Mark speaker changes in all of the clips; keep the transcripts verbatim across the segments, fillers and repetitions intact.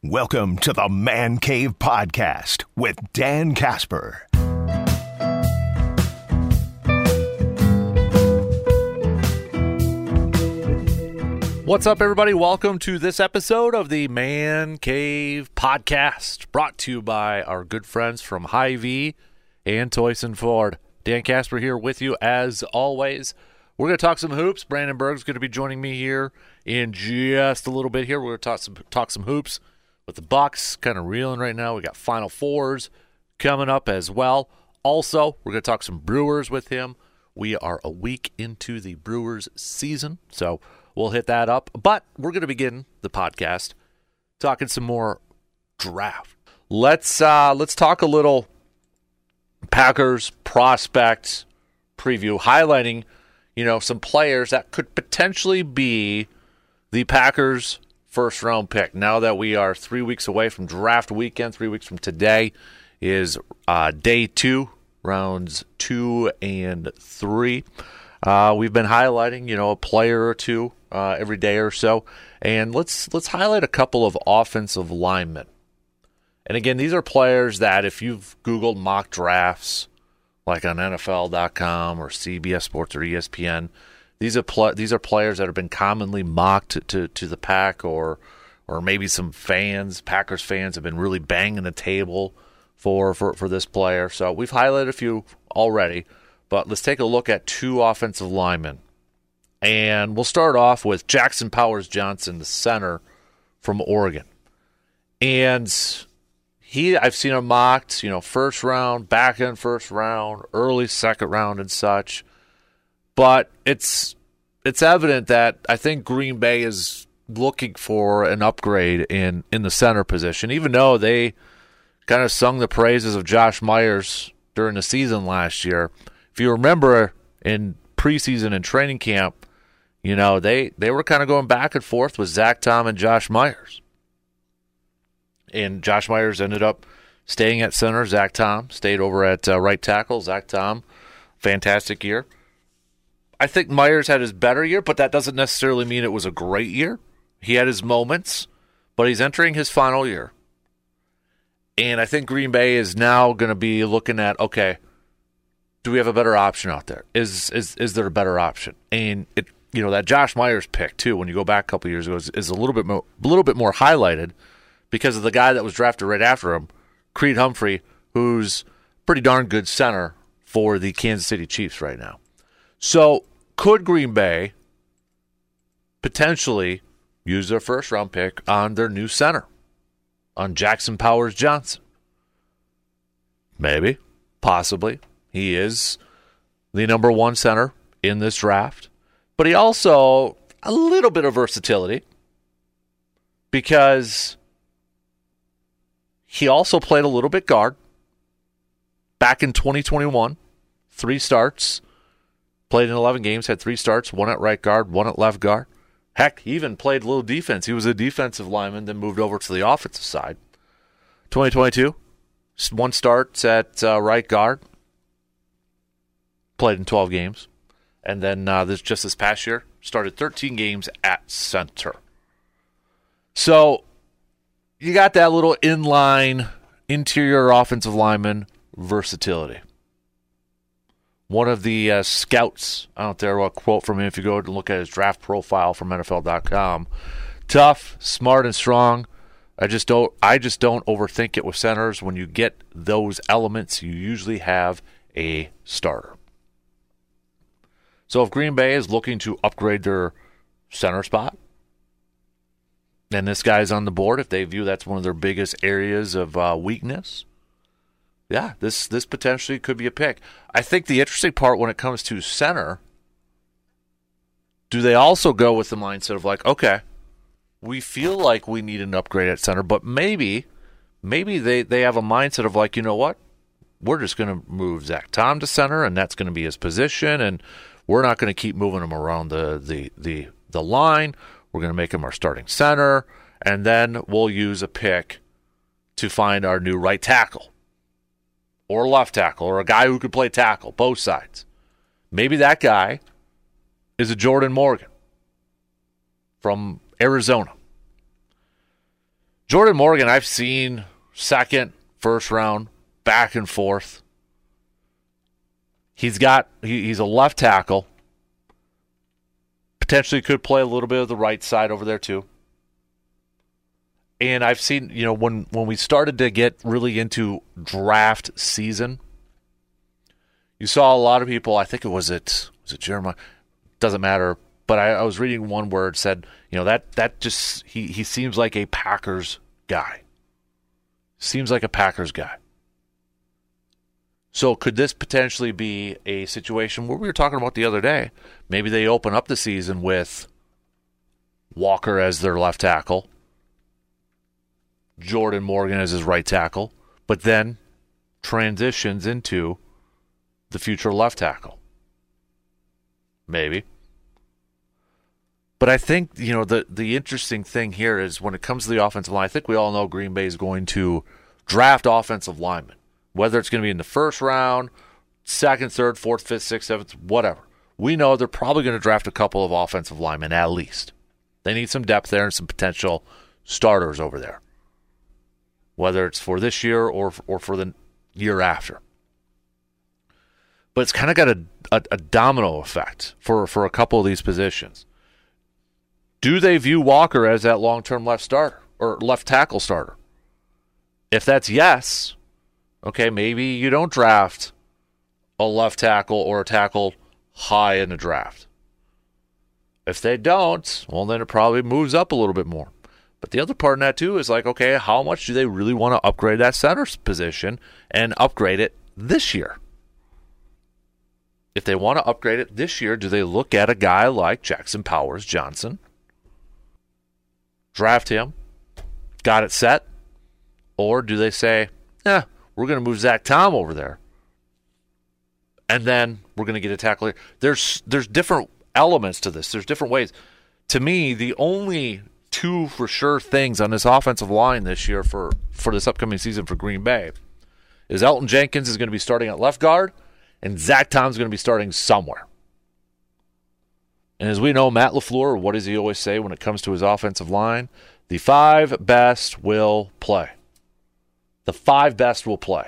Speaker 1: Welcome to the Man Cave Podcast with Dan Casper.
Speaker 2: What's up, everybody? Welcome to this episode of the Man Cave Podcast, brought to you by our good friends from Hy-Vee and Toyson Ford. Dan Casper here with you as always. We're going to talk some hoops. Brandon Berg's going to be joining me here in just a little bit here. We're going to talk some, talk some hoops with the Bucks, kind of reeling right now. We got Final Fours coming up as well. Also, we're going to talk some Brewers with him. We are a week into the Brewers season, so we'll hit that up. But we're going to begin the podcast talking some more draft. Let's uh, let's talk a little Packers prospect preview, highlighting, you know, some players that could potentially be the Packers' first round pick. Now that we are three weeks away from draft weekend, three weeks from today is uh, day two, rounds two and three. Uh, we've been highlighting, you know, a player or two uh, every day or so, and let's let's highlight a couple of offensive linemen. And again, these are players that if you've Googled mock drafts, like on N F L dot com or C B S Sports or E S P N, these are pl- these are players that have been commonly mocked to, to, to the Pack, or or maybe some fans, Packers fans, have been really banging the table for, for, for this player. So we've highlighted a few already, but let's take a look at two offensive linemen. And we'll start off with Jackson Powers Johnson, the center from Oregon. And he, I've seen him mocked, you know, first round, back end first round, early second round and such. But it's it's evident that I think Green Bay is looking for an upgrade in, in the center position, even though they kind of sung the praises of Josh Myers during the season last year. If you remember in preseason and training camp, you know, they, they were kind of going back and forth with Zach Tom and Josh Myers. And Josh Myers ended up staying at center. Zach Tom stayed over at uh, right tackle. Zach Tom, fantastic year. I think Myers had his better year, but that doesn't necessarily mean it was a great year. He had his moments, but he's entering his final year. And I think Green Bay is now going to be looking at, okay, do we have a better option out there? Is is is there a better option? And it, you know, that Josh Myers pick too, when you go back a couple years ago, is, is a little bit more, a little bit more highlighted because of the guy that was drafted right after him, Creed Humphrey, who's pretty darn good center for the Kansas City Chiefs right now. So could Green Bay potentially use their first round pick on their new center, on Jackson Powers Johnson? Maybe, possibly. He is the number one center in this draft, but he also a little bit of versatility because he also played a little bit guard back in twenty twenty-one, three starts. Played in eleven games, had three starts, one at right guard, one at left guard. Heck, he even played a little defense. He was a defensive lineman, then moved over to the offensive side. twenty twenty-two, one start at uh, right guard. Played in twelve games. And then uh, this just this past year, started thirteen games at center. So you got that little inline interior offensive lineman versatility. One of the uh, scouts out there, a quote from him if you go and look at his draft profile from N F L dot com. Tough, smart, and strong. I just don't I just don't overthink it with centers. When you get those elements, you usually have a starter. So if Green Bay is looking to upgrade their center spot, and this guy's on the board, if they view that's one of their biggest areas of uh, weakness, yeah, this this potentially could be a pick. I think the interesting part when it comes to center, do they also go with the mindset of like, okay, we feel like we need an upgrade at center, but maybe maybe they, they have a mindset of like, you know what, we're just going to move Zach Tom to center, and that's going to be his position, and we're not going to keep moving him around the, the, the, the line. We're going to make him our starting center, and then we'll use a pick to find our new right tackle or left tackle or a guy who could play tackle, both sides. Maybe that guy is a Jordan Morgan from Arizona. Jordan Morgan, I've seen second, first round, back and forth. He's got he, he's a left tackle. Potentially could play a little bit of the right side over there too. And I've seen, you know, when, when we started to get really into draft season, you saw a lot of people, I think it was it was it Jeremiah, doesn't matter, but I, I was reading one where it said, you know, that that just he, he seems like a Packers guy. Seems like a Packers guy. So could this potentially be a situation where we were talking about the other day? Maybe they open up the season with Walker as their left tackle, Jordan Morgan as his right tackle, but then transitions into the future left tackle. Maybe. But I think, you know, the, the interesting thing here is when it comes to the offensive line, I think we all know Green Bay is going to draft offensive linemen. Whether it's going to be in the first round, second, third, fourth, fifth, sixth, seventh, whatever. We know they're probably going to draft a couple of offensive linemen at least. They need some depth there and some potential starters over there. Whether it's for this year or or for the year after. But it's kind of got a, a, a domino effect for, for a couple of these positions. Do they view Walker as that long-term left starter or left tackle starter? If that's yes, okay, maybe you don't draft a left tackle or a tackle high in the draft. If they don't, well, then it probably moves up a little bit more. But the other part in that, too, is like, okay, how much do they really want to upgrade that center position and upgrade it this year? If they want to upgrade it this year, do they look at a guy like Jackson Powers Johnson, draft him, got it set, or do they say, eh, we're going to move Zach Tom over there, and then we're going to get a tackle here? There's, there's different elements to this. There's different ways. To me, the only two for sure things on this offensive line this year for, for this upcoming season for Green Bay is Elton Jenkins is going to be starting at left guard and Zach Tom's going to be starting somewhere. And as we know, Matt LaFleur, what does he always say when it comes to his offensive line? The five best will play. The five best will play.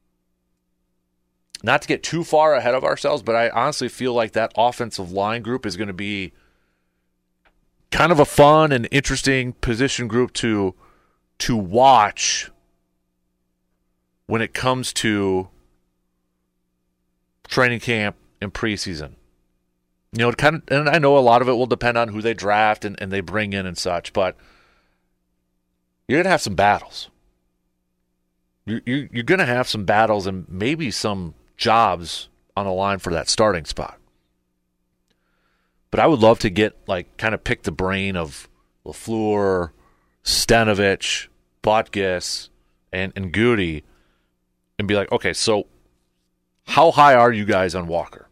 Speaker 2: Not to get too far ahead of ourselves, but I honestly feel like that offensive line group is going to be kind of a fun and interesting position group to to watch when it comes to training camp and preseason. You know, it kind of, and I know a lot of it will depend on who they draft and, and they bring in and such, but you're going to have some battles. You, you, you're going to have some battles and maybe some jobs on the line for that starting spot. But I would love to get, like, kind of pick the brain of LaFleur, Stanovich, Butkus, and, and Goody and be like, okay, so how high are you guys on Walker?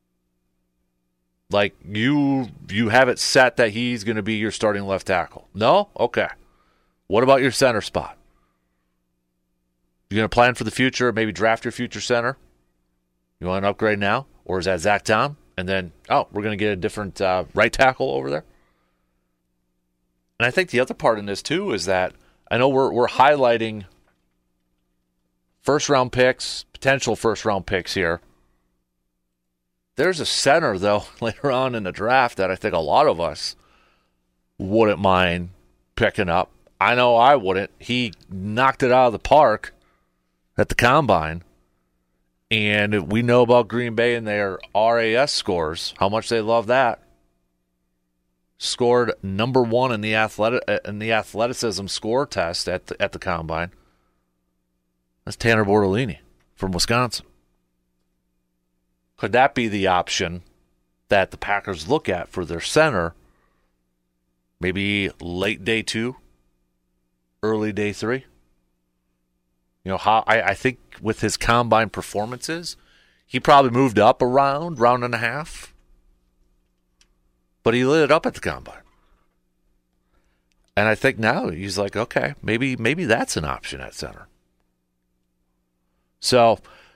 Speaker 2: Like, you you have it set that he's going to be your starting left tackle. No? Okay. What about your center spot? You're going to plan for the future, maybe draft your future center? You want an upgrade now? Or is that Zach Tom? And then, oh, we're going to get a different uh, right tackle over there? And I think the other part in this, too, is that I know we're we're highlighting first-round picks, potential first-round picks here. There's a center, though, later on in the draft that I think a lot of us wouldn't mind picking up. I know I wouldn't. He knocked it out of the park at the Combine. And we know about Green Bay and their R A S scores, how much they love that. Scored number one in the athletic in the athleticism score test at the, at the Combine. That's Tanner Bortolini from Wisconsin. Could that be the option that the Packers look at for their center? Maybe late day two, early day three? You know, how I, I think with his Combine performances, he probably moved up a round, round and a half. But he lit it up at the Combine. And I think now he's like, okay, maybe maybe that's an option at center. So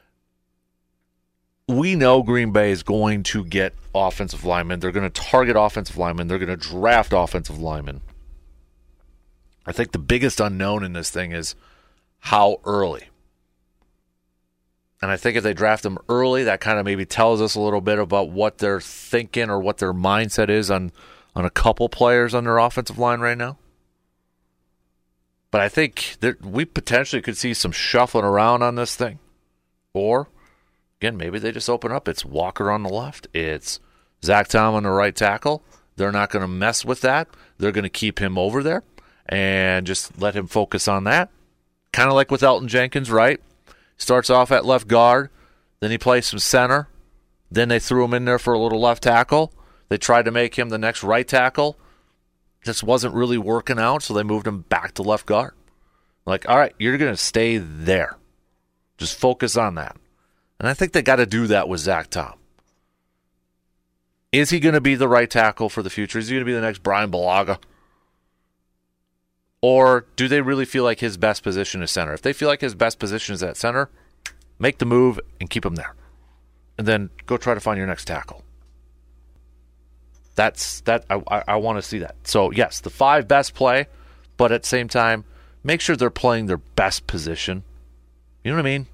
Speaker 2: we know Green Bay is going to get offensive linemen. They're going to target offensive linemen. They're going to draft offensive linemen. I think the biggest unknown in this thing is how early. And I think if they draft him early, that kind of maybe tells us a little bit about what they're thinking or what their mindset is on, on a couple players on their offensive line right now. But I think that we potentially could see some shuffling around on this thing. Or, again, maybe they just open up. It's Walker on the left. It's Zach Tom on the right tackle. They're not going to mess with that. They're going to keep him over there and just let him focus on that. Kind of like with Elgton Jenkins, right? Starts off at left guard. Then he plays some center. Then they threw him in there for a little left tackle. They tried to make him the next right tackle. Just wasn't really working out, so they moved him back to left guard. Like, all right, you're going to stay there. Just focus on that. And I think they got to do that with Zach Tom. Is he going to be the right tackle for the future? Is he going to be the next Brian Bulaga? Or do they really feel like his best position is center? If they feel like his best position is at center, make the move and keep him there. And then go try to find your next tackle. That's that. I, I, I want to see that. So, yes, the five best play, but at the same time, make sure they're playing their best position. You know what I mean?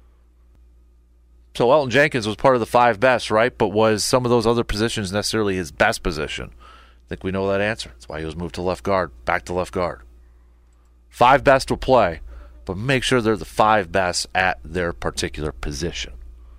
Speaker 2: So Elgton Jenkins was part of the five best, right? But was some of those other positions necessarily his best position? I think we know that answer. That's why he was moved to left guard, back to left guard. Five best will play, but make sure they're the five best at their particular position.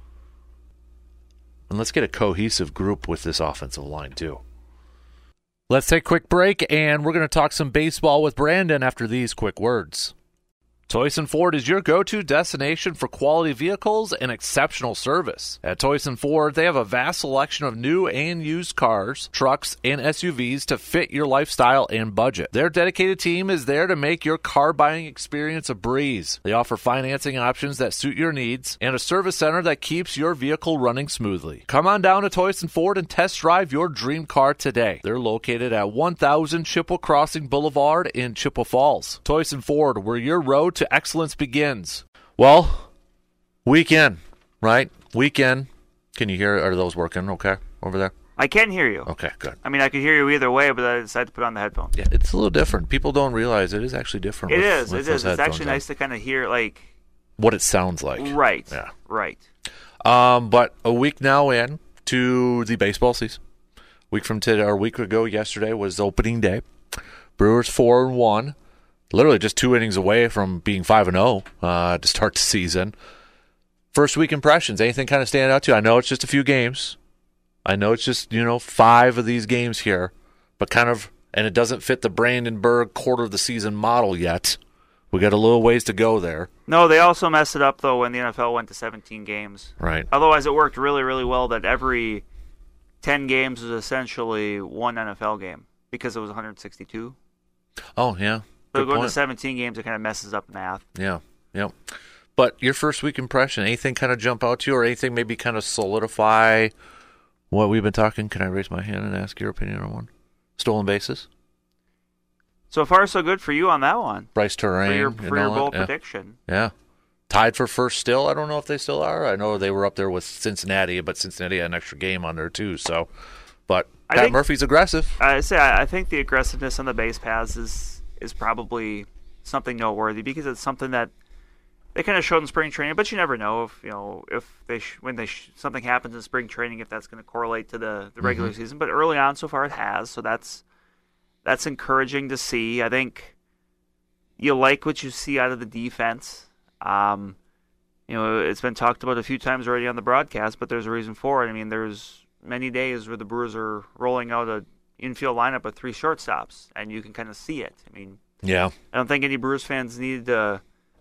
Speaker 2: And let's get a cohesive group with this offensive line, too. Let's take a quick break, and we're going to talk some baseball with Brandon after these quick words. Toyson Ford is your go-to destination for quality vehicles and exceptional service. At Toyson Ford, they have a vast selection of new and used cars, trucks, and S U Vs to fit your lifestyle and budget. Their dedicated team is there to make your car buying experience a breeze. They offer financing options that suit your needs and a service center that keeps your vehicle running smoothly. Come on down to Toyson Ford and test drive your dream car today. They're located at one thousand Chippewa Crossing Boulevard in Chippewa Falls. Toyson Ford, where your road to excellence begins. Well, weekend, right? Weekend. Can you hear? Are those working okay over there?
Speaker 3: I can hear you.
Speaker 2: Okay, good.
Speaker 3: I mean, I could hear you either way, but I decided to put on the headphones.
Speaker 2: Yeah, it's a little different. People don't realize it is actually different.
Speaker 3: It
Speaker 2: with,
Speaker 3: is.
Speaker 2: with
Speaker 3: It is. It's actually
Speaker 2: on.
Speaker 3: nice to kind of hear, like,
Speaker 2: what it sounds like.
Speaker 3: Right.
Speaker 2: Yeah.
Speaker 3: Right.
Speaker 2: Um, but a week now in to the baseball season. Week from today, or a week ago yesterday was opening day. Brewers four and one. Literally just two innings away from being five and zero uh, to start the season. First week impressions. Anything kind of stand out to you? I know it's just a few games. I know it's just you know five of these games here, but kind of, and it doesn't fit the Brandenburg quarter of the season model yet. We got a little ways to go there.
Speaker 3: No, they also messed it up though when the N F L went to seventeen games.
Speaker 2: Right.
Speaker 3: Otherwise, it worked really, really well. That every ten games was essentially one N F L game because it was one hundred sixty-two.
Speaker 2: Oh yeah.
Speaker 3: So
Speaker 2: Good
Speaker 3: going
Speaker 2: point.
Speaker 3: to seventeen games, it kind of messes up math.
Speaker 2: Yeah, yeah. But your first week impression, anything kind of jump out to you, or anything maybe kind of solidify what we've been talking? Can I raise my hand and ask your opinion on one? Stolen bases?
Speaker 3: So far, so good for you on that one.
Speaker 2: Bryce Terrain.
Speaker 3: For your,
Speaker 2: and
Speaker 3: for your
Speaker 2: all
Speaker 3: bold
Speaker 2: that? Yeah.
Speaker 3: prediction.
Speaker 2: Yeah. Tied for first still. I don't know if they still are. I know they were up there with Cincinnati, but Cincinnati had an extra game on there too. So, but
Speaker 3: I
Speaker 2: Pat
Speaker 3: think-
Speaker 2: Murphy's aggressive.
Speaker 3: I say I I think the aggressiveness on the base paths is is probably something noteworthy because it's something that they kind of showed in spring training. But you never know if you know if they sh- when they sh- something happens in spring training if that's going to correlate to the, the regular
Speaker 2: Mm-hmm.
Speaker 3: season. But early on, so far it has. So that's that's encouraging to see. I think you like what you see out of the defense. Um, you know, it's been talked about a few times already on the broadcast, but there's a reason for it. I mean, there's many days where the Brewers are rolling out a infield lineup with three shortstops, and you can kind of see it. I mean,
Speaker 2: Yeah.
Speaker 3: I don't think any Brewers fans need to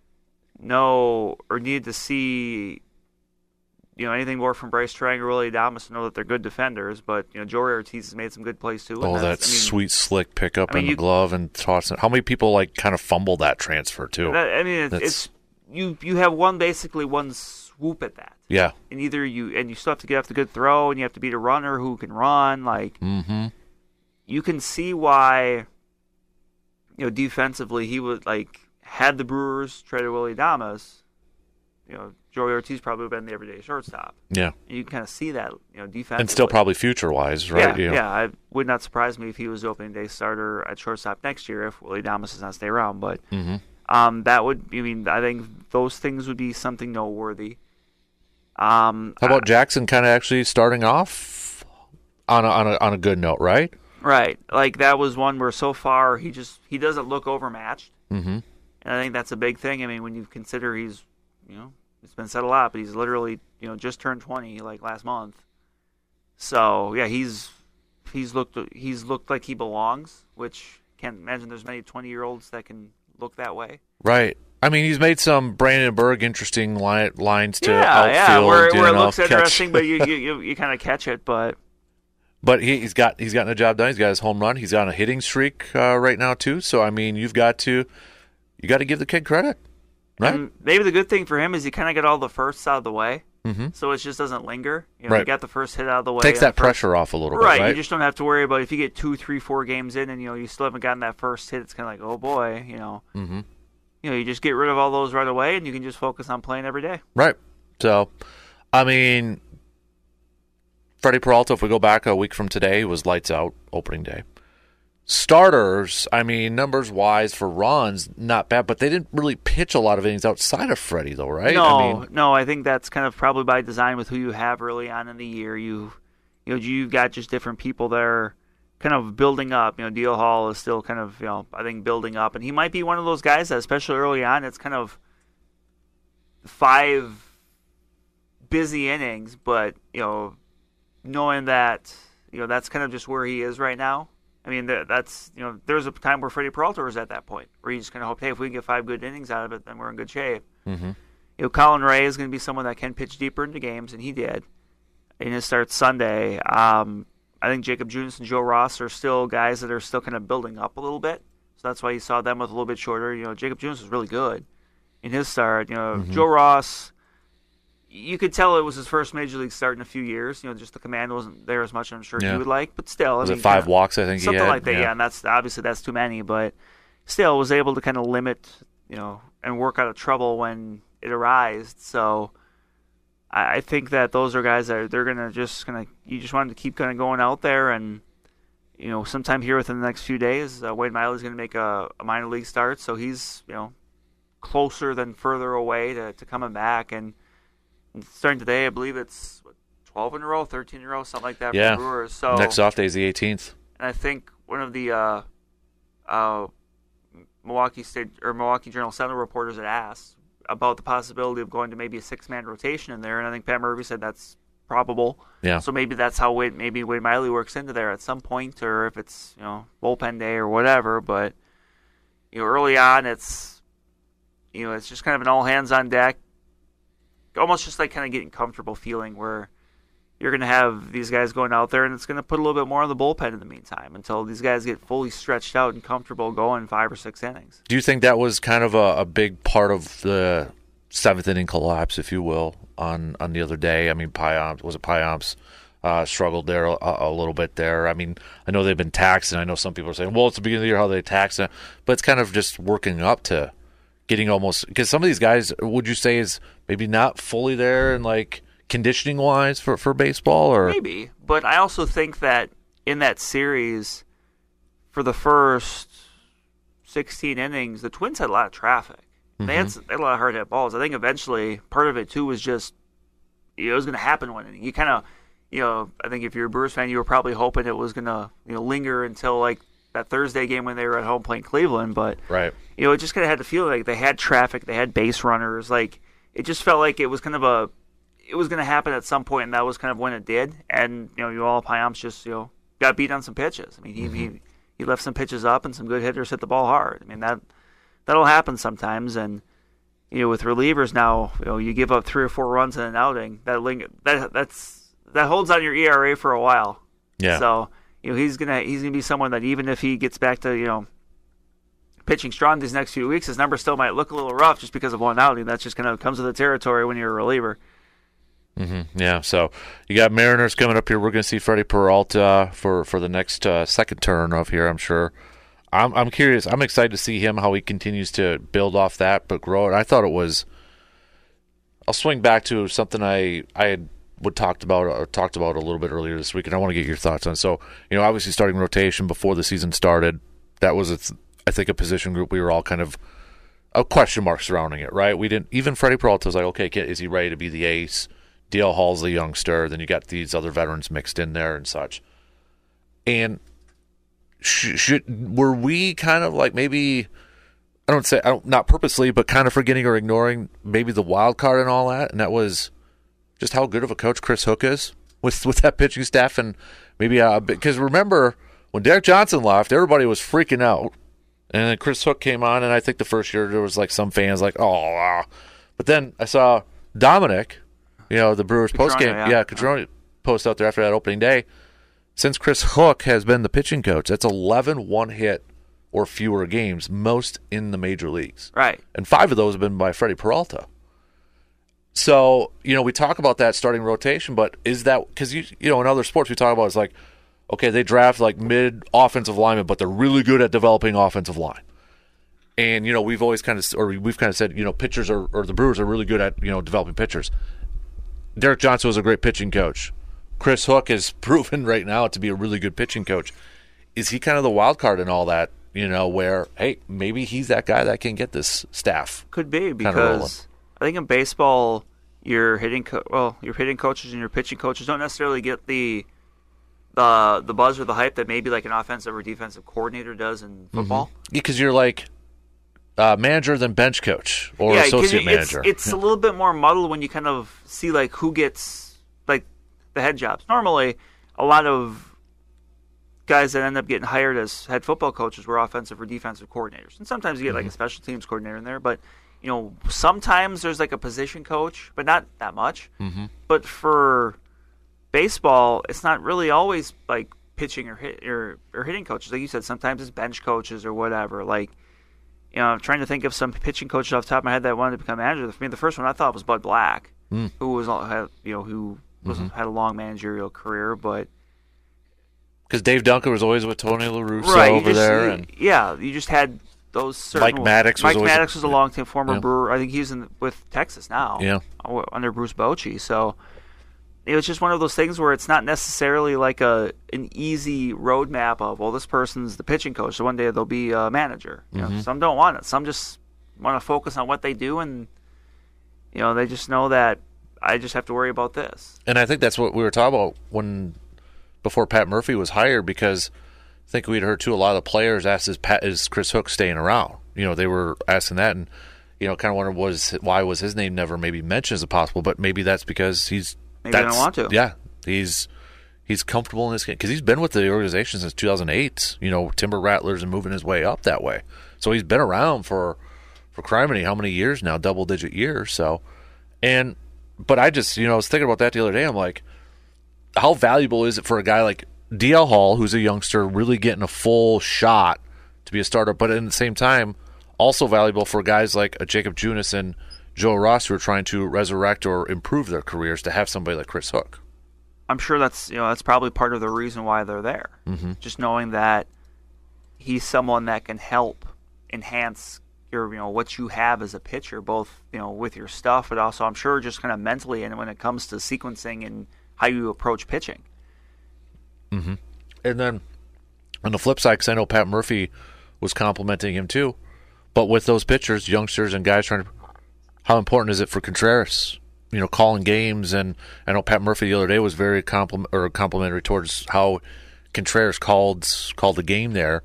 Speaker 3: know or need to see, you know, anything more from Bryce Terang or Willie Adames to know that they're good defenders. But you know, Joey Ortiz has made some good plays too. and
Speaker 2: Oh, that
Speaker 3: that's- I mean,
Speaker 2: sweet slick pickup
Speaker 3: I mean,
Speaker 2: in
Speaker 3: you-
Speaker 2: the glove and toss it. How many people like kind of fumble that transfer too?
Speaker 3: that- I mean, it's,
Speaker 2: That's-
Speaker 3: it's you. You have one basically one swoop at that.
Speaker 2: Yeah.
Speaker 3: And either you and you still have to get off the good throw, and you have to beat a runner who can run. Like
Speaker 2: Mm-hmm.
Speaker 3: you can see why, you know, defensively he would like had the Brewers traded Willie Adames, you know, Joey Ortiz probably would have been the everyday shortstop.
Speaker 2: Yeah.
Speaker 3: And you can kind of see that, you know, defensively.
Speaker 2: And still probably future-wise, right?
Speaker 3: Yeah,
Speaker 2: yeah.
Speaker 3: yeah. It would not surprise me if he was the opening day starter at shortstop next year if Willie Adames does not stay around. But
Speaker 2: Mm-hmm.
Speaker 3: um, that would, I mean, I think those things would be something noteworthy. Um,
Speaker 2: How about
Speaker 3: I,
Speaker 2: Jackson kind of actually starting off on a, on a on a good note, right?
Speaker 3: Right. Like, that was one where so far he just, he doesn't look overmatched.
Speaker 2: Mm-hmm.
Speaker 3: And I think that's a big thing. I mean, when you consider he's, you know, it's been said a lot, but he's literally, you know, just turned twenty like last month. So yeah, he's he's looked he's looked like he belongs, which can't imagine there's many twenty-year-olds that can look that way.
Speaker 2: Right. I mean, he's made some Brandon Berg interesting line, lines to
Speaker 3: yeah,
Speaker 2: outfield.
Speaker 3: yeah, where,
Speaker 2: you
Speaker 3: where
Speaker 2: know,
Speaker 3: it looks
Speaker 2: catch.
Speaker 3: interesting, but you you, you, you kind of catch it. But
Speaker 2: But he, he's got he's gotten the job done. He's got his home run. He's on a hitting streak uh, right now too. So I mean, you've got to you got to give the kid credit, right?
Speaker 3: and maybe the good thing for him is he kind of got all the firsts out of the way,
Speaker 2: Mm-hmm.
Speaker 3: so it just doesn't linger. You know,
Speaker 2: Right.
Speaker 3: You got the first hit out of the way.
Speaker 2: Takes
Speaker 3: and
Speaker 2: that
Speaker 3: the first-
Speaker 2: pressure off a little
Speaker 3: Right,
Speaker 2: bit, right?
Speaker 3: you just don't have to worry about if you get two, three, four games in and you know you still haven't gotten that first hit. It's kind of like, oh boy, you know,
Speaker 2: mm-hmm.
Speaker 3: you know, you just get rid of all those right away and you can just focus on playing every day.
Speaker 2: Right. So, I mean, Freddie Peralta, if we go back a week from today, was lights out opening day. Starters, I mean, numbers wise for runs, not bad, but they didn't really pitch a lot of innings outside of Freddie, though, right?
Speaker 3: No,
Speaker 2: I mean,
Speaker 3: no, I think that's kind of probably by design with who you have early on in the year. You, you know, you've got just different people there, kind of building up. You know, Deal Hall is still kind of, you know, I think building up, and he might be one of those guys that, especially early on, it's kind of five busy innings, but you know, knowing that, you know, that's kind of just where he is right now. I mean, that's, you know, there was a time where Freddie Peralta was at that point, where you just kind of hope, hey, if we can get five good innings out of it, then we're in good shape.
Speaker 2: mm-hmm.
Speaker 3: You know, Colin Ray is going to be someone that can pitch deeper into games, and he did in his start Sunday. Um, I think Jacob Junis and Joe Ross are still guys that are still kind of building up a little bit, so that's why you saw them with a little bit shorter. You know, Jacob Junis was really good in his start. You know,
Speaker 2: Mm-hmm.
Speaker 3: Joe Ross, you could tell it was his first major league start in a few years. You know, just the command wasn't there as much as I'm sure
Speaker 2: Yeah.
Speaker 3: he would like, but still,
Speaker 2: Was
Speaker 3: I
Speaker 2: it
Speaker 3: mean,
Speaker 2: five
Speaker 3: kinda,
Speaker 2: walks, I think
Speaker 3: something
Speaker 2: he had?
Speaker 3: like that. Yeah. and that's obviously that's too many, but still was able to kind of limit, you know, and work out of trouble when it arised. So I, I think that those are guys that are, they're gonna just gonna you just want to keep kind of going out there, and you know, sometime here within the next few days, uh, Wade Miley's gonna make a, a minor league start, so he's you know closer than further away to, to coming back. And starting today, I believe it's what, twelve in a row, thirteen in a row, something like that
Speaker 2: Yeah.
Speaker 3: for the Brewers. So
Speaker 2: Next off day is the eighteenth.
Speaker 3: and I think one of the uh, uh, Milwaukee State or Milwaukee Journal Sentinel reporters had asked about the possibility of going to maybe a six-man rotation in there, and I think Pat Murphy said that's probable.
Speaker 2: Yeah.
Speaker 3: So maybe that's how Wade, maybe Wade Miley works into there at some point, or if it's you know bullpen day or whatever. But you know, early on, it's you know it's just kind of an all hands on deck, almost just like kind of getting comfortable feeling where you're going to have these guys going out there, and it's going to put a little bit more on the bullpen in the meantime until these guys get fully stretched out and comfortable going five or six innings.
Speaker 2: Do you think that was kind of a, a big part of the seventh inning collapse, if you will, on, on the other day? I mean, Pyomps, was it Pyomps uh, struggled there a, a little bit there? I mean, I know they've been taxed, and I know some people are saying, well, it's the beginning of the year, how they tax it. But it's kind of just working up to getting almost – because some of these guys, would you say, is maybe not fully there and like – conditioning wise for, for baseball? Or
Speaker 3: maybe, but I also think that in that series for the first sixteen innings, the Twins had a lot of traffic. Mm-hmm. They, had, they had a lot of hard hit balls. I think eventually part of it too was just you know, it was going to happen one inning. You kind of, you know, I think if you're a Brewers fan, you were probably hoping it was going to you know linger until like that Thursday game when they were at home playing Cleveland. But
Speaker 2: right,
Speaker 3: you know, it just kind of had to feel like they had traffic, they had base runners. Like it just felt like it was kind of a it was going to happen at some point, and that was kind of when it did. And, you know, Yoel Pyomps just, you know, got beat on some pitches. I mean, he, mm-hmm. he he left some pitches up, and some good hitters hit the ball hard. I mean, that, that'll happen sometimes. And, you know, with relievers now, you know, you give up three or four runs in an outing, that ling- that that's that holds on your E R A for a while.
Speaker 2: Yeah.
Speaker 3: So, you know, he's going to he's gonna be someone that even if he gets back to, you know, pitching strong these next few weeks, his number still might look a little rough just because of one outing. That's just kind of comes with the territory when you're a reliever.
Speaker 2: Mm-hmm. Yeah, so you got Mariners coming up here. We're going to see Freddie Peralta for, for the next uh, second turn of here, I'm sure. I'm I'm curious. I'm excited to see him, how he continues to build off that, but grow it. I thought it was I'll swing back to something I I had would talked about or talked about a little bit earlier this week, and I want to get your thoughts on it. So, you know, obviously starting rotation before the season started, that was, a, I think, a position group we were all kind of a question mark surrounding it, right? We didn't, even Freddie Peralta was like, okay, is he ready to be the ace? D L Hall's the youngster. Then you got these other veterans mixed in there and such. And sh- should were we kind of like maybe, I don't say, I don't, not purposely, but kind of forgetting or ignoring maybe the wild card and all that, and that was just how good of a coach Chris Hook is with with that pitching staff, and maybe uh, because remember when Derek Johnson left, everybody was freaking out, and then Chris Hook came on, and I think the first year there was like some fans like, oh, wow. But then I saw Dominic, you know, the Brewers post game, yeah, yeah Catrone post out there after that opening day. Since Chris Hook has been the pitching coach, that's eleven one hit or fewer games, most in the major leagues,
Speaker 3: right?
Speaker 2: And five of those have been by Freddie Peralta. So, you know, we talk about that starting rotation, but is that because, you you know, in other sports we talk about it's like, okay, they draft like mid offensive linemen, but they're really good at developing offensive line. And, you know, we've always kind of, or we've kind of said, you know, pitchers are, or the Brewers are really good at, you know, developing pitchers. Derek Johnson was a great pitching coach. Chris Hook is proven right now to be a really good pitching coach. Is he kind of the wild card in all that, you know, where, hey, maybe he's that guy that can get this staff?
Speaker 3: Could be, because I think in baseball, your hitting co- well, your hitting coaches and your pitching coaches don't necessarily get the the the buzz or the hype that maybe like an offensive or defensive coordinator does in football.
Speaker 2: Mm-hmm. Yeah, because you're like uh, manager than bench coach or
Speaker 3: yeah,
Speaker 2: associate
Speaker 3: it's,
Speaker 2: manager.
Speaker 3: It's
Speaker 2: yeah.
Speaker 3: a little bit more muddled when you kind of see like who gets like the head jobs. Normally, a lot of guys that end up getting hired as head football coaches were offensive or defensive coordinators, and sometimes you get mm-hmm. like a special teams coordinator in there, but. You know, sometimes there's like a position coach, but not that much.
Speaker 2: Mm-hmm.
Speaker 3: But for baseball, it's not really always like pitching or hit or, or hitting coaches. Like you said, sometimes it's bench coaches or whatever. Like, you know, I'm trying to think of some pitching coaches off the top of my head that wanted to become manager. For me, the first one I thought was Bud Black, mm. who was had, you know who was mm-hmm. had a long managerial career, but
Speaker 2: because Dave Duncan was always with Tony La Russa
Speaker 3: right,
Speaker 2: over
Speaker 3: just,
Speaker 2: there, and
Speaker 3: yeah, you just had. Those certain
Speaker 2: Mike Maddox was
Speaker 3: Mike
Speaker 2: always
Speaker 3: Maddox
Speaker 2: a,
Speaker 3: was a long time former
Speaker 2: yeah.
Speaker 3: Brewer. I think he's in with Texas now.
Speaker 2: Yeah,
Speaker 3: under Bruce Bochy. So it was just one of those things where it's not necessarily like a an easy roadmap of well, this person's the pitching coach, so one day they'll be a manager. You
Speaker 2: mm-hmm.
Speaker 3: know, some don't want it. Some just want to focus on what they do, and you know they just know that I just have to worry about this.
Speaker 2: And I think that's what we were talking about when before Pat Murphy was hired, because I think we'd heard too a lot of the players asked, is, Pat, is Chris Hook staying around? You know, they were asking that, and, you know, kind of wondered was, why was his name never maybe mentioned as possible, but maybe that's because he's...
Speaker 3: Maybe they don't want to.
Speaker 2: Yeah, he's he's comfortable in this game, because he's been with the organization since two thousand eight, you know, Timber Rattlers and moving his way up that way. So he's been around for, for criminy, how many years now? Double-digit years, so... And, but I just, you know, I was thinking about that the other day, I'm like, how valuable is it for a guy like D L Hall, who's a youngster, really getting a full shot to be a starter, but at the same time, also valuable for guys like a Jacob Junis and Joe Ross who are trying to resurrect or improve their careers to have somebody like Chris Hook?
Speaker 3: I'm sure that's you know that's probably part of the reason why they're there.
Speaker 2: Mm-hmm.
Speaker 3: Just knowing that he's someone that can help enhance your you know what you have as a pitcher, both you know with your stuff, but also I'm sure just kind of mentally and when it comes to sequencing and how you approach pitching.
Speaker 2: Mm-hmm. And then on the flip side, because I know Pat Murphy was complimenting him too, but with those pitchers, youngsters and guys trying to, how important is it for Contreras, you know, calling games? And I know Pat Murphy the other day was very compliment or complimentary towards how Contreras called called the game there.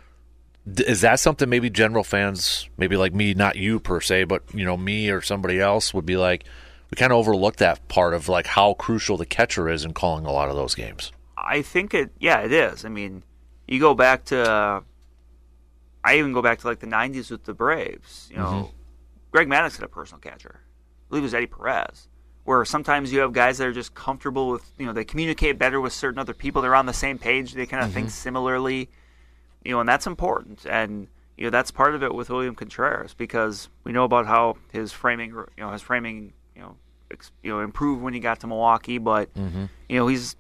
Speaker 2: Is that something maybe general fans, maybe like me, not you per se, but you know me or somebody else would be like, we kind of overlook that part of like how crucial the catcher is in calling a lot of those games?
Speaker 3: I think it, yeah, it is. I mean, you go back to, uh, I even go back to like the nineties with the Braves. You know, mm-hmm. Greg Maddux had a personal catcher. I believe it was Eddie Perez. Where sometimes you have guys that are just comfortable with, you know, they communicate better with certain other people. They're on the same page. They kind of mm-hmm. think similarly, you know, and that's important. And you know, that's part of it with William Contreras because we know about how his framing, you know, his framing, you know, ex, you know, improved when he got to Milwaukee. But
Speaker 2: mm-hmm.
Speaker 3: you know, he's.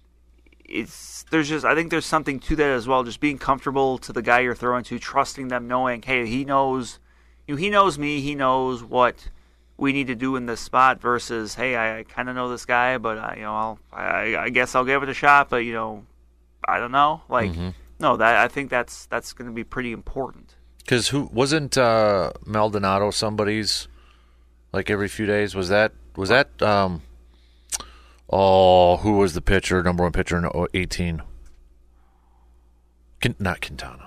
Speaker 3: It's there's just I think there's something to that as well. Just being comfortable to the guy you're throwing to, trusting them, knowing, hey, he knows, you know, he knows me, he knows what we need to do in this spot versus, hey, I, I kind of know this guy, but I, you know, I'll, I, I guess I'll give it a shot, but you know, I don't know. Like, mm-hmm. no, that I think that's that's going to be pretty important.
Speaker 2: Because who wasn't uh, Maldonado somebody's like every few days? Was that was that? Um, oh, who was the pitcher? Number one pitcher in eighteen? Quint- not Quintana.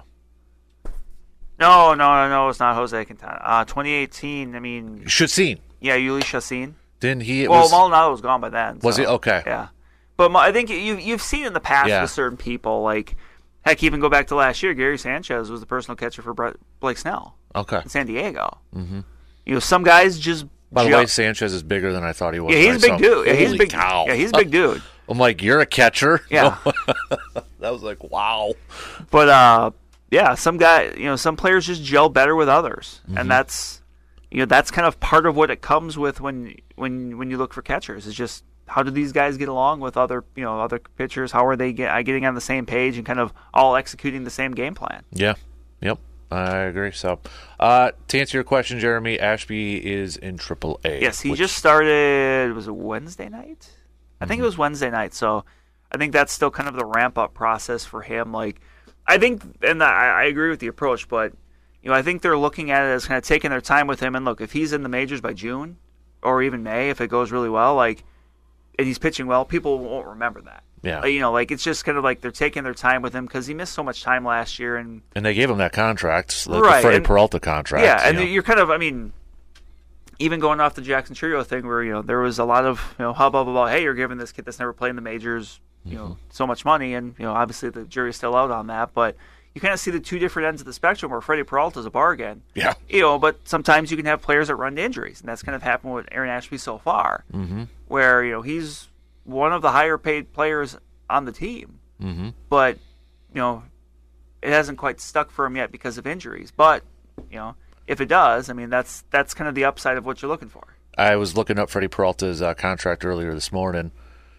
Speaker 3: No, no, no, no. It's not Jose Quintana. Uh, twenty eighteen. I mean,
Speaker 2: Chacín.
Speaker 3: Yeah, Yuli Chacín.
Speaker 2: Didn't he?
Speaker 3: Well,
Speaker 2: was,
Speaker 3: Maldonado was gone by then.
Speaker 2: Was
Speaker 3: so,
Speaker 2: he okay?
Speaker 3: Yeah, but I think you you've seen in the past
Speaker 2: yeah.
Speaker 3: with certain people, like heck, even go back to last year. Gary Sanchez was the personal catcher for Brett, Blake Snell.
Speaker 2: Okay.
Speaker 3: In San Diego.
Speaker 2: Mm-hmm.
Speaker 3: You know, some guys just.
Speaker 2: By the
Speaker 3: jump.
Speaker 2: way, Sanchez is bigger than I thought he was.
Speaker 3: Yeah, he's a big dude. Yeah, he's a big.
Speaker 2: Cow.
Speaker 3: Yeah, he's a big dude.
Speaker 2: I'm like, you're a catcher.
Speaker 3: Yeah.
Speaker 2: That was like, wow.
Speaker 3: But uh, yeah, some guy, you know, some players just gel better with others, mm-hmm. and that's, you know, that's kind of part of what it comes with when when when you look for catchers. Is just how do these guys get along with other, you know, other pitchers? How are they get, getting on the same page and kind of all executing the same game plan?
Speaker 2: Yeah. Yep. I agree. So, uh, to answer your question, Jeremy, Ashby is in triple A.
Speaker 3: Yes, he
Speaker 2: which...
Speaker 3: just started, was it Wednesday night? I think
Speaker 2: mm-hmm.
Speaker 3: it was Wednesday night. So I think that's still kind of the ramp-up process for him. Like, I think, and I, I agree with the approach, but, you know, I think they're looking at it as kind of taking their time with him. And look, if he's in the majors by June or even May, if it goes really well, like, and he's pitching well, people won't remember that.
Speaker 2: Yeah.
Speaker 3: Like, you know, like, it's just kind of like they're taking their time with him because he missed so much time last year. And
Speaker 2: and they gave him that contract, like
Speaker 3: right,
Speaker 2: the Freddie
Speaker 3: and,
Speaker 2: Peralta contract.
Speaker 3: Yeah, and
Speaker 2: you know.
Speaker 3: you're kind of, I mean, even going off the Jackson Chourio thing where, you know, there was a lot of, you know, hubbub about, hey, you're giving this kid that's never played in the majors, you mm-hmm. know, so much money. And, you know, obviously the jury's still out on that. But you kind of see the two different ends of the spectrum where Freddie Peralta's a bargain.
Speaker 2: Yeah.
Speaker 3: You know, but sometimes you can have players that run to injuries. And that's kind of happened with Aaron Ashby so far,
Speaker 2: mm-hmm.
Speaker 3: where, you know, he's one of the higher paid players on the team.
Speaker 2: Mm-hmm.
Speaker 3: But, you know, it hasn't quite stuck for him yet because of injuries. But, you know, if it does, I mean, that's that's kind of the upside of what you're looking for.
Speaker 2: I was looking up Freddie Peralta's uh, contract earlier this morning,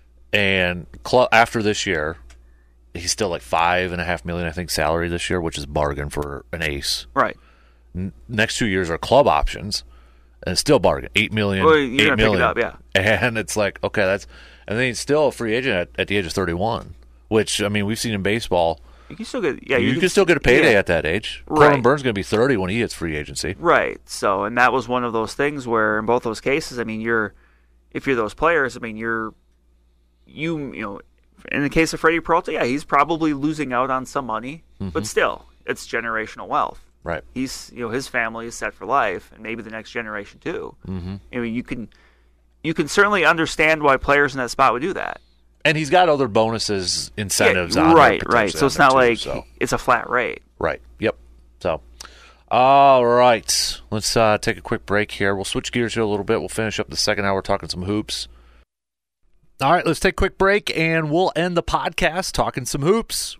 Speaker 2: and cl- after this year, he's still like five and a half million, I think, salary this year, which is bargain for an ace.
Speaker 3: Right.
Speaker 2: N- next two years are club options, and it's still bargain, eight million.
Speaker 3: Well, you're
Speaker 2: eight
Speaker 3: gonna
Speaker 2: million.
Speaker 3: pick it up, yeah.
Speaker 2: And it's like, okay, that's, and then he's still a free agent at, at the age of thirty-one, which I mean, we've seen in baseball.
Speaker 3: You can still get, yeah,
Speaker 2: you,
Speaker 3: you
Speaker 2: can,
Speaker 3: can
Speaker 2: still get a payday
Speaker 3: yeah.
Speaker 2: at that age.
Speaker 3: Right.
Speaker 2: Corbin Burns is going to be thirty when he hits free agency.
Speaker 3: Right. So, and that was one of those things where, in both those cases, I mean, you're, if you're those players, I mean, you're, you, you know, in the case of Freddie Peralta, yeah, he's probably losing out on some money, mm-hmm. but still, it's generational wealth.
Speaker 2: Right.
Speaker 3: He's, you know, his family is set for life, and maybe the next generation too.
Speaker 2: Mm-hmm.
Speaker 3: I mean, you can, you can certainly understand why players in that spot would do that.
Speaker 2: And he's got other bonuses, incentives
Speaker 3: yeah,
Speaker 2: on
Speaker 3: right,
Speaker 2: it,
Speaker 3: right. So it's not
Speaker 2: too,
Speaker 3: like
Speaker 2: so.
Speaker 3: it's a flat rate.
Speaker 2: Right. Yep. So, all right. Let's uh, take a quick break here. We'll switch gears here a little bit. We'll finish up the second hour talking some hoops. All right. Let's take a quick break, and we'll end the podcast talking some hoops.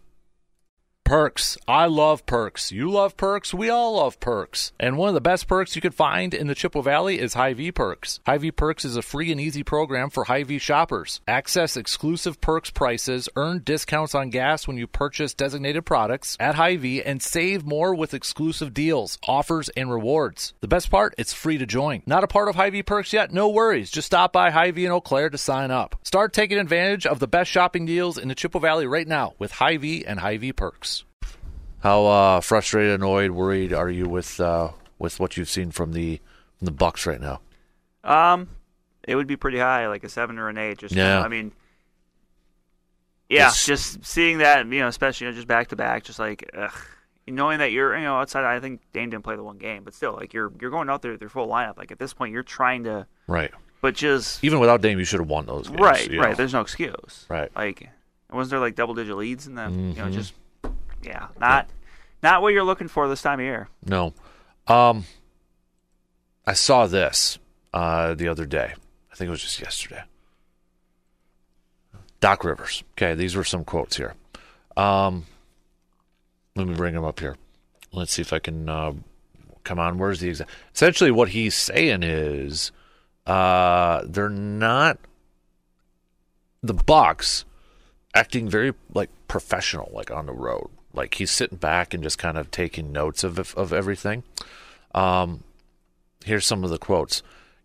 Speaker 2: Perks. I love Perks. You love Perks. We all love Perks. And one of the best perks you can find in the Chippewa Valley is Hy-Vee Perks. Hy-Vee Perks is a free and easy program for Hy-Vee shoppers. Access exclusive Perks prices, earn discounts on gas when you purchase designated products at Hy-Vee, and save more with exclusive deals, offers, and rewards. The best part, it's free to join. Not a part of Hy-Vee Perks yet? No worries. Just stop by Hy-Vee in Eau Claire to sign up. Start taking advantage of the best shopping deals in the Chippewa Valley right now with Hy-Vee and Hy-Vee Perks. How uh, frustrated, annoyed, worried are you with uh, with what you've seen from the from the Bucks right now?
Speaker 3: Um, it would be pretty high, like a seven or an eight. Just
Speaker 2: yeah.
Speaker 3: I mean, yeah,
Speaker 2: it's,
Speaker 3: just seeing that, you know, especially you know, just back to back, just like ugh, knowing that you're, you know, outside. I think Dame didn't play the one game, but still, like you're you're going out there with your full lineup. Like at this point, you're trying to
Speaker 2: right.
Speaker 3: But just
Speaker 2: even without Dame, you should have won those games.
Speaker 3: Right,
Speaker 2: you
Speaker 3: right.
Speaker 2: know?
Speaker 3: There's no excuse.
Speaker 2: Right.
Speaker 3: Like, wasn't there like double digit leads in them?
Speaker 2: Mm-hmm.
Speaker 3: You know, just yeah, not. Yeah. Not what you're looking for this time of year.
Speaker 2: No. Um, I saw this uh, the other day. I think it was just yesterday. Doc Rivers. Okay, these were some quotes here. Um, let me bring them up here. Let's see if I can uh, come on. Where's the exact? Essentially, what he's saying is uh, they're not the Bucks acting very like professional, like on the road. Like he's sitting back and just kind of taking notes of of everything. Um, here's some of the quotes.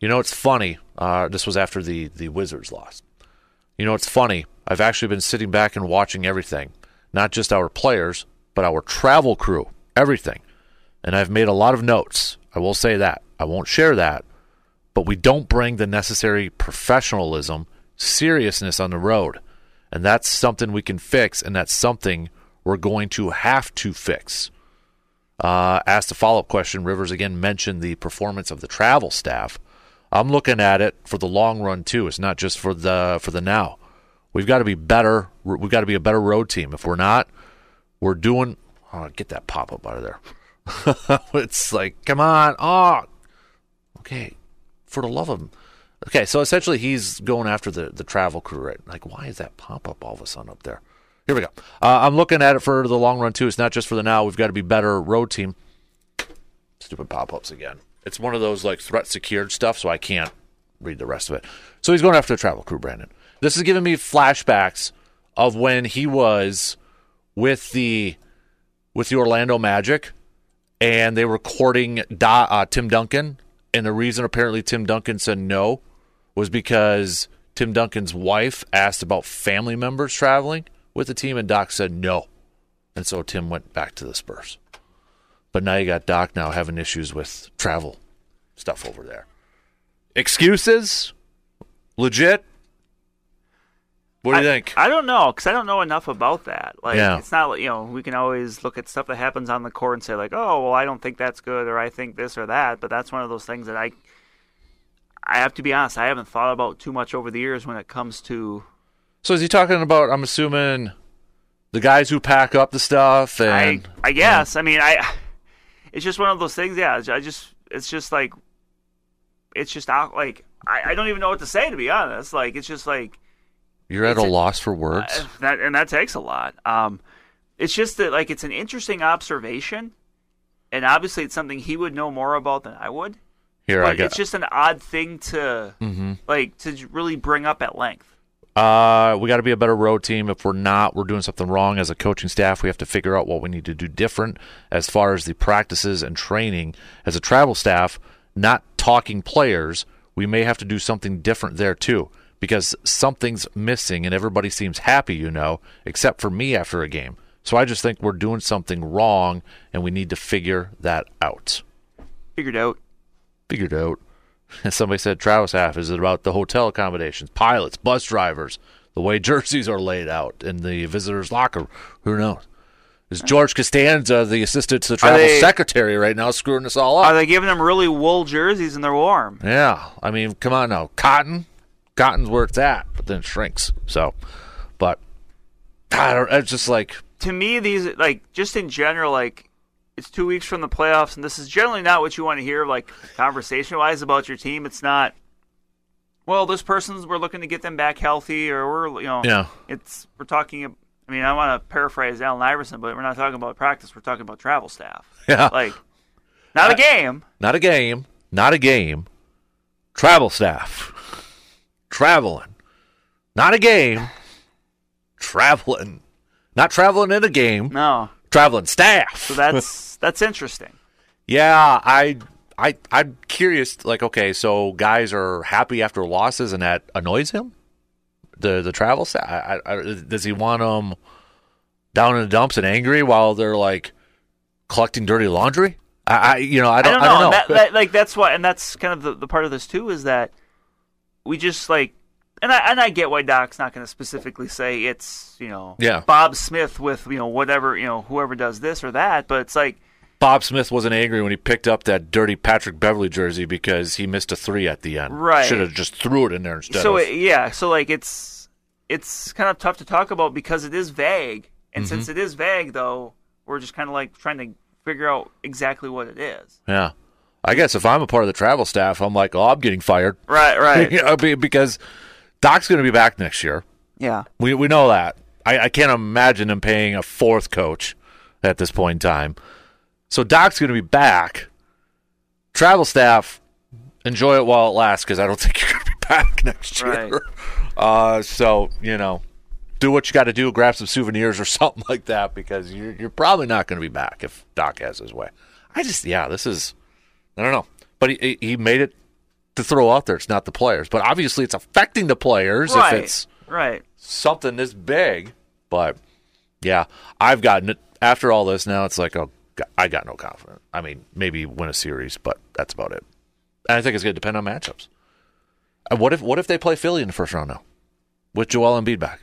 Speaker 2: You know, it's funny. Uh, this was after the, the Wizards lost. You know, it's funny. I've actually been sitting back and watching everything, not just our players, but our travel crew, everything. And I've made a lot of notes. I will say that. I won't share that. But we don't bring the necessary professionalism, seriousness on the road. And that's something we can fix, and that's something we're going to have to fix. Uh, asked a follow-up question, Rivers again mentioned the performance of the travel staff. I'm looking at it for the long run too. It's not just for the for the now. We've got to be better. We've got to be a better road team. If we're not, we're doing. Oh, get that pop-up out of there. It's like, come on. Oh, okay. For the love of him. Okay, so essentially he's going after the, the travel crew, right? Like, why is that pop-up all of a sudden up there? Here we go. Uh, I'm looking at it for the long run, too. It's not just for the now. We've got to be better road team. Stupid pop-ups again. It's one of those, like, threat-secured stuff, so I can't read the rest of it. So he's going after the travel crew, Brandon. This is giving me flashbacks of when he was with the with the Orlando Magic, and they were courting Do, uh, Tim Duncan, and the reason apparently Tim Duncan said no was because Tim Duncan's wife asked about family members traveling with the team, and Doc said no. And so Tim went back to the Spurs. But now you got Doc now having issues with travel stuff over there. Excuses? Legit? What do you
Speaker 3: I,
Speaker 2: think?
Speaker 3: I don't know, because I don't know enough about that. Like,
Speaker 2: Yeah.
Speaker 3: It's not, you know, we can always look at stuff that happens on the court and say, like, oh, well, I don't think that's good, or I think this or that. But that's one of those things that I, I have to be honest, I haven't thought about too much over the years when it comes to.
Speaker 2: So is he talking about, I'm assuming, the guys who pack up the stuff? And
Speaker 3: I, I guess. I mean, I. It's just one of those things. Yeah, I just. It's just like. It's just out. Like I, I don't even know what to say, to be honest. Like it's just like.
Speaker 2: You're at a, a loss for words.
Speaker 3: Uh, that and that takes a lot. Um, it's just that like it's an interesting observation, and obviously it's something he would know more about than I would.
Speaker 2: Here
Speaker 3: but
Speaker 2: I got.
Speaker 3: It's just an odd thing to
Speaker 2: mm-hmm.
Speaker 3: like to really bring up at length.
Speaker 2: Uh, we got to be a better road team. If we're not, we're doing something wrong as a coaching staff. We have to figure out what we need to do different as far as the practices and training. As a travel staff, not talking players, we may have to do something different there too, because something's missing and everybody seems happy, you know, except for me after a game. So I just think we're doing something wrong and we need to figure that out.
Speaker 3: Figured out.
Speaker 2: Figured out. Somebody said Travis half. Is it about the hotel accommodations, pilots, bus drivers, the way jerseys are laid out in the visitors' locker? Who knows? Is George Costanza, the assistant to the travel
Speaker 3: they,
Speaker 2: secretary right now, screwing us all up?
Speaker 3: Are they giving them really wool jerseys and they're warm?
Speaker 2: Yeah. I mean, come on now. Cotton? Cotton's where it's at, but then it shrinks. So, but I don't, it's just like.
Speaker 3: To me, these, like, just in general, like, it's two weeks from the playoffs, and this is generally not what you want to hear, like, conversation-wise about your team. It's not, well, this person's, we're looking to get them back healthy, or we're, you know,
Speaker 2: yeah.
Speaker 3: it's, we're talking, I mean, I want to paraphrase Allen Iverson, but we're not talking about practice, we're talking about travel staff.
Speaker 2: Yeah.
Speaker 3: Like, not a game.
Speaker 2: Not a game. Not a game. Travel staff. Traveling. Not a game. Traveling. Not traveling in a game.
Speaker 3: No.
Speaker 2: Traveling staff.
Speaker 3: So that's that's interesting.
Speaker 2: Yeah, I I I'm curious. Like, okay, so guys are happy after losses, and that annoys him. The the travel staff. I, I, does he want them down in the dumps and angry while they're like collecting dirty laundry? I, I you know I don't I don't know.
Speaker 3: I don't know.
Speaker 2: I don't know.
Speaker 3: That, that, like that's why, and that's kind of the, the part of this too, is that we just like. And I and I get why Doc's not going to specifically say it's, you know,
Speaker 2: yeah.
Speaker 3: Bob Smith with, you know, whatever, you know, whoever does this or that, but it's like
Speaker 2: Bob Smith wasn't angry when he picked up that dirty Patrick Beverly jersey because he missed a three at the end.
Speaker 3: Right.
Speaker 2: Should have just threw it in there instead
Speaker 3: so
Speaker 2: of.
Speaker 3: It, yeah, so like it's it's kind of tough to talk about because it is vague, and
Speaker 2: mm-hmm.
Speaker 3: since it is vague though, we're just kind of like trying to figure out exactly what it is.
Speaker 2: Yeah. I guess if I'm a part of the travel staff, I'm like, oh, I'm getting fired.
Speaker 3: Right, right.
Speaker 2: You know, because Doc's going to be back next year.
Speaker 3: Yeah.
Speaker 2: We we know that. I, I can't imagine him paying a fourth coach at this point in time. So Doc's going to be back. Travel staff, enjoy it while it lasts because I don't think you're going to be back next year.
Speaker 3: Right.
Speaker 2: Uh, so, you know, do what you got to do, grab some souvenirs or something like that because you're, you're probably not going to be back if Doc has his way. I just, yeah, this is, I don't know. But he, he made it to throw out there. It's not the players. But obviously it's affecting the players
Speaker 3: right.
Speaker 2: if it's
Speaker 3: right.
Speaker 2: something this big. But, yeah, I've gotten it. After all this now, it's like, oh, I got no confidence. I mean, maybe win a series, but that's about it. And I think it's going to depend on matchups. And what if what if they play Philly in the first round now with Joel Embiid back?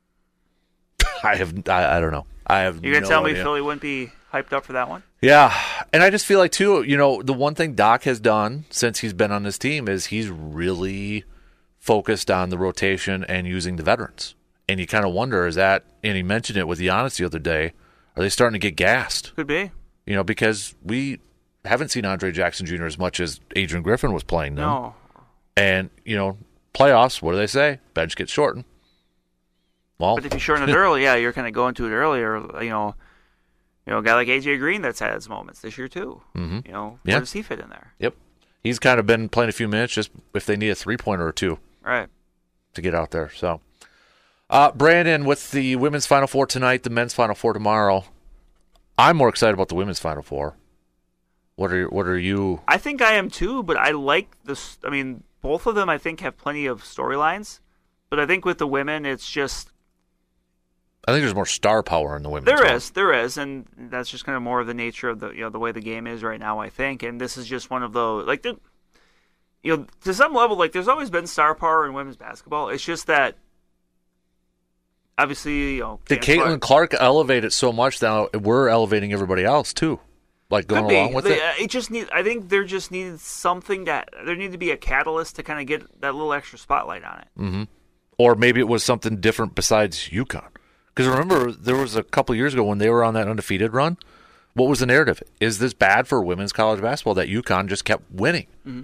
Speaker 2: I have I, I don't know. I have.
Speaker 3: You're gonna
Speaker 2: no
Speaker 3: tell
Speaker 2: idea.
Speaker 3: me Philly wouldn't be hyped up for that one?
Speaker 2: Yeah, and I just feel like too. You know, the one thing Doc has done since he's been on this team is he's really focused on the rotation and using the veterans. And you kind of wonder, is that? And he mentioned it with Giannis the other day. Are they starting to get gassed?
Speaker 3: Could be.
Speaker 2: You know, because we haven't seen Andre Jackson Junior as much as Adrian Griffin was playing them.
Speaker 3: No.
Speaker 2: And, you know, playoffs, what do they say? Bench gets shortened. Well,
Speaker 3: but if you shorten it early, yeah, you're kind of going to it earlier. You know, you know, a guy like A J Green that's had his moments this year too.
Speaker 2: Mm-hmm.
Speaker 3: You know,
Speaker 2: yeah.
Speaker 3: where does he fit in there?
Speaker 2: Yep. He's kind of been playing a few minutes just if they need a three-pointer or two.
Speaker 3: Right.
Speaker 2: To get out there. So, uh, Brandon, with the women's Final Four tonight, the men's Final Four tomorrow, I'm more excited about the women's Final Four. What are what are you?
Speaker 3: I think I am too, but I like this. I mean, both of them I think have plenty of storylines, but I think with the women, it's just
Speaker 2: I think there's more star power in the women's.
Speaker 3: There
Speaker 2: one.
Speaker 3: is, there is, and that's just kind of more of the nature of the you know the way the game is right now. I think, and this is just one of those like the, you know, to some level, like there's always been star power in women's basketball. It's just that. Obviously, you know,
Speaker 2: did Caitlin Clark elevate it so much now? We're elevating everybody else too, like going
Speaker 3: Could be.
Speaker 2: along with
Speaker 3: they,
Speaker 2: it.
Speaker 3: Uh, it just need. I think there just needed something that there needed to be a catalyst to kind of get that little extra spotlight on it.
Speaker 2: Mm-hmm. Or maybe it was something different besides UConn. Because remember, there was a couple years ago when they were on that undefeated run. What was the narrative? Is this bad for women's college basketball that UConn just kept winning?
Speaker 3: Mm-hmm.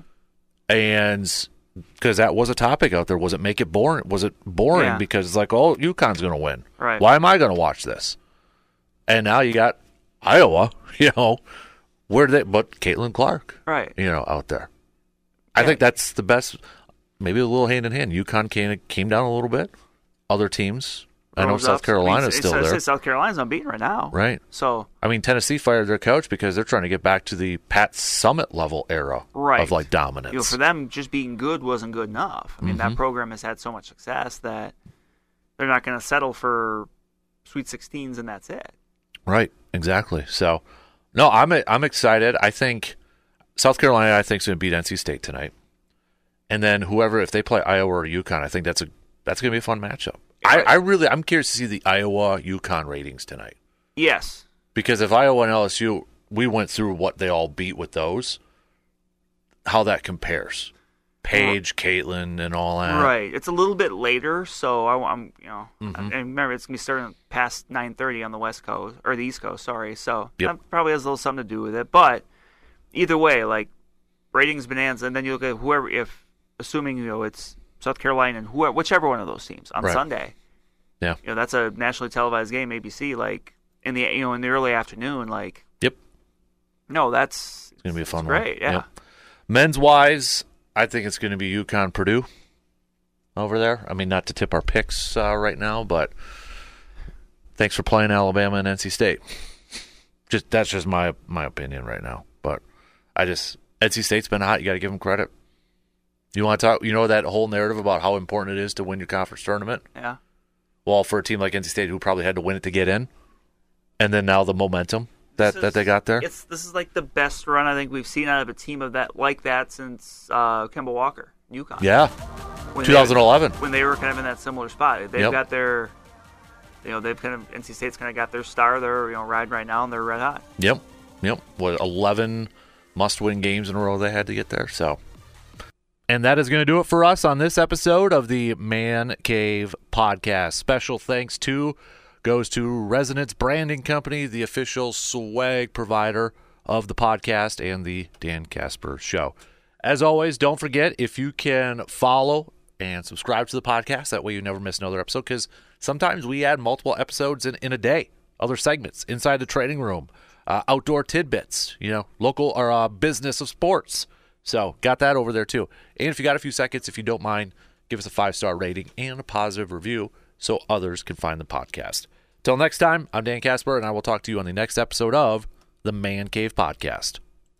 Speaker 2: And because that was a topic out there. Was it make it boring? Was it boring
Speaker 3: yeah.
Speaker 2: because it's like, oh, UConn's going to win.
Speaker 3: Right.
Speaker 2: Why am I going to watch this? And now you got Iowa, you know, where they, but Caitlin Clark,
Speaker 3: right?
Speaker 2: You know, out there. I
Speaker 3: yeah.
Speaker 2: think that's the best. Maybe a little hand in hand. UConn came, came down a little bit. Other teams. I know South Carolina's still
Speaker 3: it's,
Speaker 2: there.
Speaker 3: It's South Carolina's unbeaten right now.
Speaker 2: Right.
Speaker 3: So
Speaker 2: I mean, Tennessee fired their coach because they're trying to get back to the Pat Summitt level era
Speaker 3: right.
Speaker 2: of like dominance.
Speaker 3: You know, for them, just being good wasn't good enough. I mean,
Speaker 2: mm-hmm.
Speaker 3: that program has had so much success that they're not going to settle for Sweet sixteens and that's it.
Speaker 2: Right. Exactly. So, no, I'm I'm excited. I think South Carolina, I think, is going to beat N C State tonight, and then whoever, if they play Iowa or UConn, I think that's a that's going to be a fun matchup. I, I really, I'm curious to see the Iowa UConn ratings tonight.
Speaker 3: Yes.
Speaker 2: Because if Iowa and L S U, we went through what they all beat with those, how that compares. Paige, Caitlin, and all that.
Speaker 3: Right. It's a little bit later, so I, I'm, you know,
Speaker 2: mm-hmm.
Speaker 3: and remember it's gonna be starting past nine thirty on the West Coast or the East Coast. Sorry, so
Speaker 2: yep.
Speaker 3: that probably has a little something to do with it. But either way, like ratings bonanza, and then you look at whoever, if assuming you know it's South Carolina and whoever, whichever one of those teams on
Speaker 2: right.
Speaker 3: Sunday.
Speaker 2: Yeah.
Speaker 3: You know, that's a nationally televised game, A B C, like in the you know in the early afternoon, like.
Speaker 2: Yep.
Speaker 3: No, that's
Speaker 2: it's gonna be a fun
Speaker 3: great.
Speaker 2: one.
Speaker 3: Great, yeah.
Speaker 2: Yep. Men's wise, I think it's going to be UConn Purdue over there. I mean, not to tip our picks uh, right now, but thanks for playing Alabama and N C State. Just that's just my my opinion right now. But I just N C State's been hot. You got to give them credit. You want to talk? You know that whole narrative about how important it is to win your conference tournament.
Speaker 3: Yeah.
Speaker 2: Well, for a team like N C State, who probably had to win it to get in, and then now the momentum that,
Speaker 3: is,
Speaker 2: that they got there.
Speaker 3: It's this is like the best run I think we've seen out of a team of that like that since uh, Kemba Walker, UConn.
Speaker 2: Yeah.
Speaker 3: When
Speaker 2: twenty eleven.
Speaker 3: They, when they were kind of in that similar spot, they've
Speaker 2: yep.
Speaker 3: got their, you know, they've kind of N C State's kind of got their star. They're you know riding right now and they're red hot.
Speaker 2: Yep. Yep. What eleven must-win games in a row they had to get there. So. And that is going to do it for us on this episode of the Man Cave Podcast. Special thanks to goes to Resonance Branding Company, the official swag provider of the podcast and the Dan Casper Show. As always, don't forget, if you can follow and subscribe to the podcast, that way you never miss another episode, because sometimes we add multiple episodes in, in a day, other segments, inside the training room, uh, outdoor tidbits, you know, local or uh, business of sports. So got that over there too. And if you got a few seconds, if you don't mind, give us a five-star rating and a positive review so others can find the podcast. Till next time, I'm Dan Casper, and I will talk to you on the next episode of the Man Cave Podcast.